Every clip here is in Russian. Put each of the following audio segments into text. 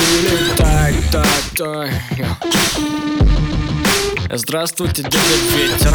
вылетай, тай. Здравствуйте, дядя Ветер.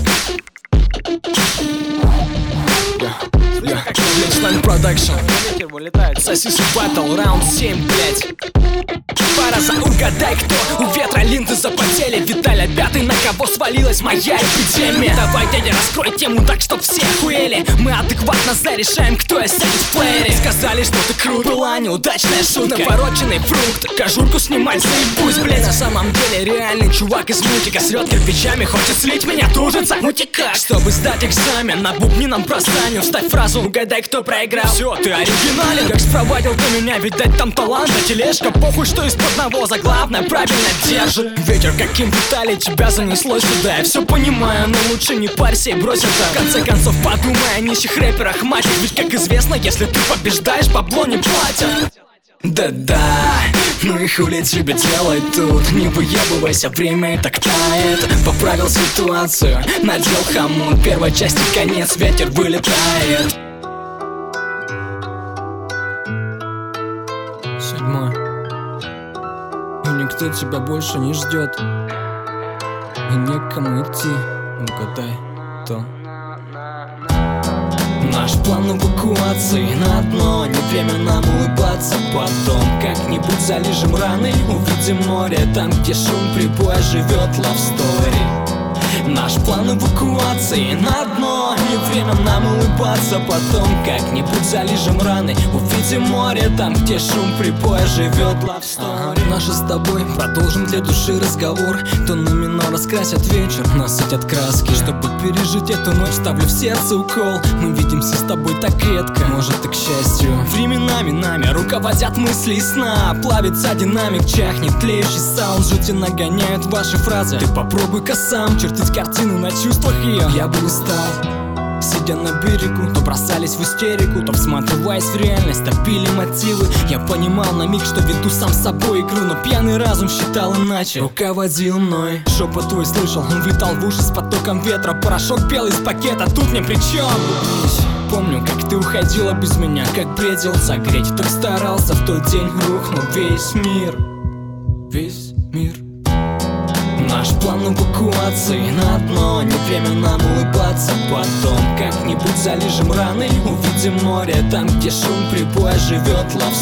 Линчлайн Продакшн. Сосиски Баттл, раунд 7, блять. Пора за угадай, кто. У ветра ленты запотели. Виталя пятый, на кого свалилась моя эпидемия. Давай, дядя, раскрой тему так, чтоб все охуели. Мы адекватно зарешаем, кто я сядет в плеере. Сказали, что ты крут. Была неудачная шутка. Навороченный фрукт. Кожурку снимать заебусь, блять. На самом деле реальный чувак из мультика. Срет кирпичами, хочет слить меня, тужится. Утекай. Чтобы сдать экзамен, на бубнином простаню. Вставь фразу, угадай, кто проиграл. Все, ты оригинален. Как спровадил ты меня, видать там талант. А тележка, похуй, что из-под навоза. Главное, правильно держит. Ветер, каким Виталий, тебя занесло сюда. Я все понимаю, но лучше не парься и брось это. В конце концов, подумай о нищих рэперах, мать. Ведь, как известно, если ты побеждаешь, бабло не платят. Да-да, ну и хули тебе делать тут? Не выебывайся, время и так тает. Поправил ситуацию, надел хомут. Первой части конец, ветер вылетает. 7. И никто тебя больше не ждет. И некому идти. Угадай, кто. Наш план эвакуации на дно. Не время нам улыбаться. Потом как-нибудь залижем раны. Увидим море, там, где шум прибоя живет love story. Наш план эвакуации на дно. Не время нам улыбаться. Потом как-нибудь залижем раны. Увидим море, там, где шум прибоя живет love story. Наши с тобой продолжим для души разговор. Тонами раскрасят вечер, насытят краски. Чтобы пережить эту ночь, ставлю в сердце укол. Мы видимся с тобой так редко, может и к счастью. Временами нами руководят мысли и сна. Плавится динамик, чахнет тлеющий саунд. Жути нагоняют ваши фразы. Ты попробуй-ка сам чертить картину на чувствах ее. Я бы не стал. Сидя на берегу, то бросались в истерику, то всматриваясь в реальность, топили мотивы. Я понимал на миг, что веду сам с собой игру, но пьяный разум считал иначе. Руководил мной, шепот твой слышал, он влетал в уши с потоком ветра. Порошок белый из пакета, тут ни при чем. Помню, как ты уходила без меня, как бредил согреть. Так старался, в тот день рухнул весь мир. Весь мир. Наш план эвакуации на дно. Не время нам улыбаться. Потом как-нибудь залижем раны. Увидим море, там, где шум прибоя живет love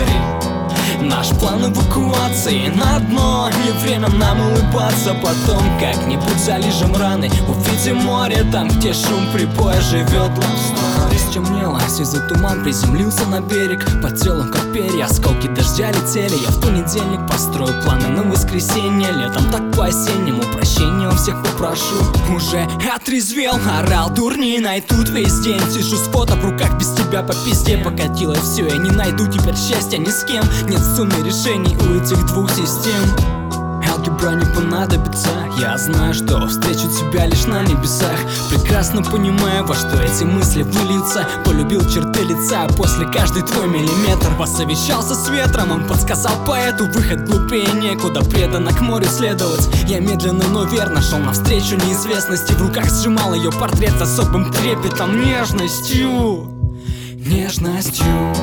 story. Наш план эвакуации на дно. Не время нам улыбаться. Потом как-нибудь залижем раны. Увидим море, там, где шум прибоя живет love story. Стемнело, сизый туман приземлился на берег. По телу, как перья, осколки дождя летели. Я в понедельник построю планы на воскресенье. Летом так по-осеннему прощения у всех попрошу. Уже отрезвел, орал дурнина. И тут весь день сижу с фото в руках, без тебя по пизде покатилось все. Я не найду теперь счастья ни с кем. Нет суммы решений у этих двух систем. Алгебра не понадобится. Я знаю, что встречу тебя лишь на небесах. Прекрасно понимаю, во что эти мысли выльются. Полюбил черты лица, а после каждый твой миллиметр. Посовещался с ветром, он подсказал поэту. Выход глупее некуда, преданно к морю следовать. Я медленно, но верно шел навстречу неизвестности. В руках сжимал ее портрет с особым трепетом, нежностью. Нежностью.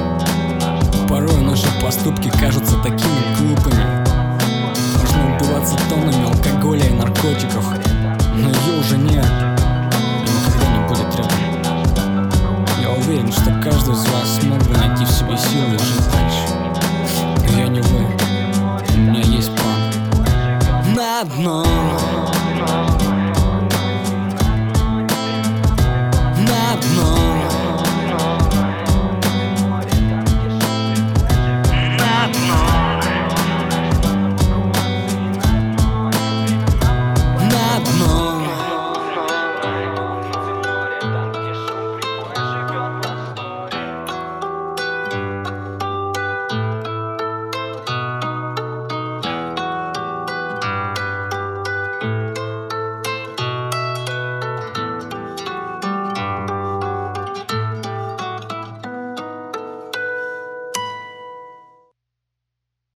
Порой наши поступки кажутся такими глупыми. Можно убиваться тоннами алкоголя и наркотиков, но ее уже нет и никогда не будет рядом. Я уверен, что каждый из вас смог бы найти в себе силы и жить дальше. Но я не вы, у меня есть план. На дно.